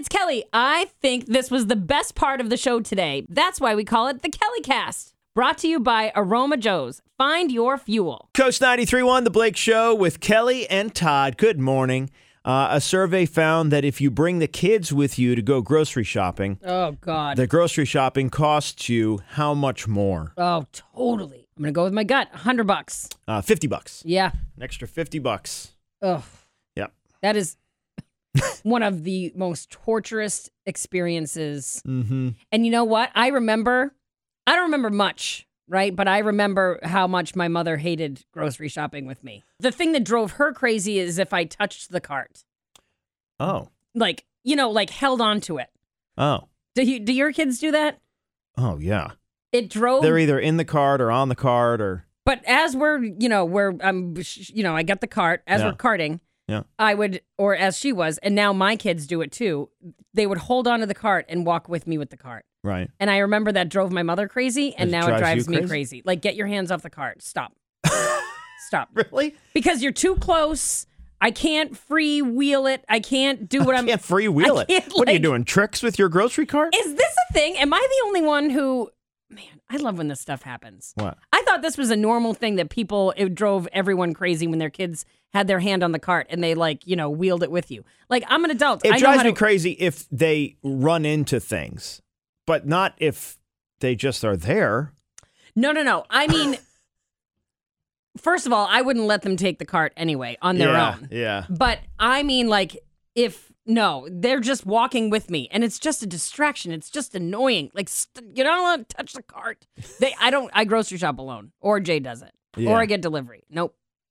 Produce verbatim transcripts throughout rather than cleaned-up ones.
it's Kelly. I think this was the best part of the show today. That's why we call it the Kelly Cast. Brought to you by Aroma Joe's. Find your fuel. Coast ninety-three point one, The Blake Show with Kelly and Todd. Good morning. Uh, a survey found that if you bring the kids with you to go grocery shopping, oh, God, the grocery shopping costs you how much more? Oh, totally. I'm going to go with my gut. one hundred bucks. Uh, fifty bucks. Yeah. An extra fifty bucks. Oh. Yep. That is one of the most torturous experiences. Mm-hmm. And you know what? I remember, I don't remember much, right? But I remember how much my mother hated grocery shopping with me. The thing that drove her crazy is if I touched the cart. Oh. Like, you know, like held on to it. Oh. Do you, do your kids do that? Oh, yeah. It drove. They're either in the cart or on the cart or. But as we're, you know, we're, um, you know, I got the cart, as Yeah. we're carting. Yeah. I would, or as she was, and now my kids do it too. They would hold on to the cart and walk with me with the cart. Right. And I remember that drove my mother crazy, and It now it drives drives you me crazy? crazy. Like, get your hands off the cart. Stop. Stop. Really? Because you're too close. I can't free wheel it. I can't do what I I'm. can't freewheel I it. can't, What are you like- doing? Tricks with your grocery cart? Is this a thing? Am I the only one who? Man, I love when this stuff happens. What? I thought this was a normal thing that people, it drove everyone crazy when their kids had their hand on the cart and they, like, you know, wheeled it with you. Like, I'm an adult. It I know drives how me to, crazy if they run into things, but not if they just are there. No, no, no. I mean, first of all, I wouldn't let them take the cart anyway on their yeah, own. Yeah. But I mean, like, if, no, they're just walking with me and it's just a distraction. It's just annoying. Like, st- you're not allowed to touch the cart. They, I don't, I grocery shop alone, or Jay does it, Yeah. or I get delivery. Nope.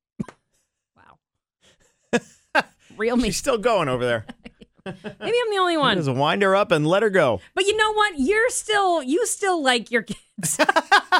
Wow. Real me. She's still going over there. Maybe I'm the only one. Just wind her up and let her go. But you know what? You're still, you still like your kids. You're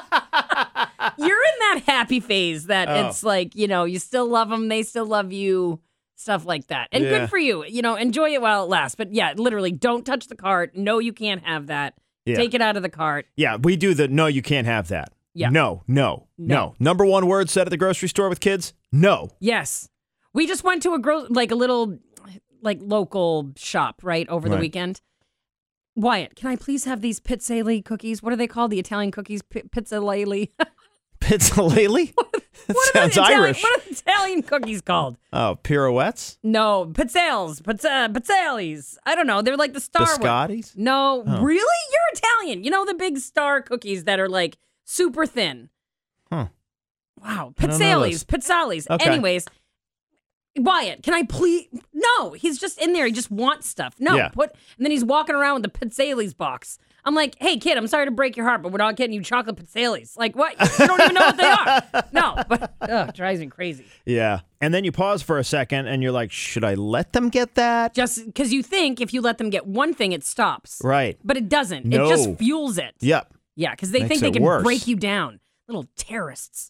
in that happy phase that Oh. it's like, you know, you still love them. They still love you. Stuff like that. And Yeah. good for you. You know, enjoy it while it lasts. But yeah, literally, don't touch the cart. No, you can't have that. Yeah. Take it out of the cart. Yeah, we do the no, you can't have that. Yeah. No, no, no. No. Number one word said at the grocery store with kids? No. Yes. We just went to a gro- like a little like local shop, right, over the Right. weekend. Wyatt, can I please have these pizzelle cookies? What are they called? The Italian cookies? P- pizzalele? Pizzalele? That What are sounds the Italian, Irish. What are the Italian cookies called? Oh, pirouettes? No, pizzelles, pizza, pizzelles. I don't know. They're like the star one. Biscottis? No, Oh. really? You're Italian. You know the big star cookies that are like super thin. Huh. Wow. I don't know Pizzelles, pizzales. Okay. Anyways, Wyatt, can I please? No, he's just in there. He just wants stuff. No, Yeah. put. And then he's walking around with the pizzales box. I'm like, hey, kid, I'm sorry to break your heart, but we're not getting you chocolate pizzales. Like, what? You don't even know what they are. No, but ugh, drives me crazy. Yeah. And then you pause for a second and you're like, should I let them get that? Just because you think if you let them get one thing, it stops. Right. But it doesn't. No. It just fuels it. Yep. Yeah, because they Makes think they it can worse. break you down. Little terrorists.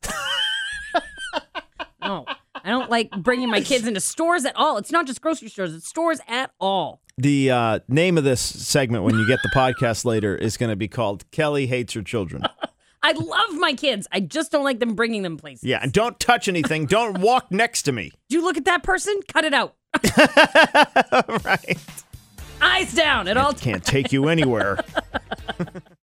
No, I don't like bringing my kids into stores at all. It's not just grocery stores. It's stores at all. The uh, name of this segment when you get the podcast later is going to be called Kelly Hates Her Children. I love my kids. I just don't like them bringing them places. Yeah. And don't touch anything. Don't walk next to me. Do you look at that person? Cut it out. Right. Eyes down at all times. Can't take you anywhere.